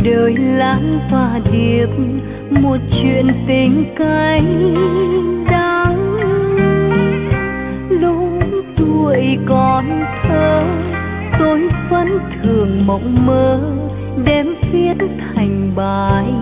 đời lãng và điệp, một chuyện tình cay đắng. Lúc tuổi còn thơ, tôi vẫn thường mộng mơ đem viết thành bài